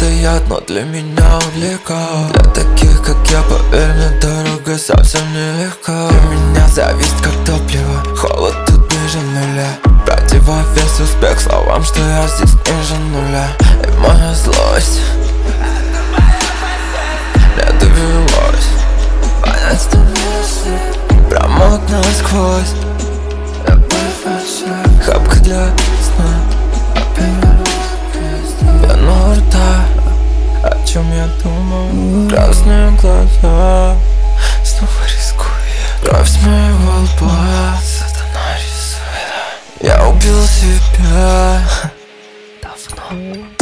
это яд, но для меня легко. Для таких, как я, поверь мне, дорога совсем нелегко. Для меня зависть как топливо, холод тут ниже нуля. Противовес успех словам, что я здесь ниже нуля. И моя злость мне довелось понять, что мысли промок насквозь. Хапка для сна, пьяного рта. О чем я думаю? Красные глаза. Снова рискую я. Кровь с моего лба сатана рисует. Я убил себя давно.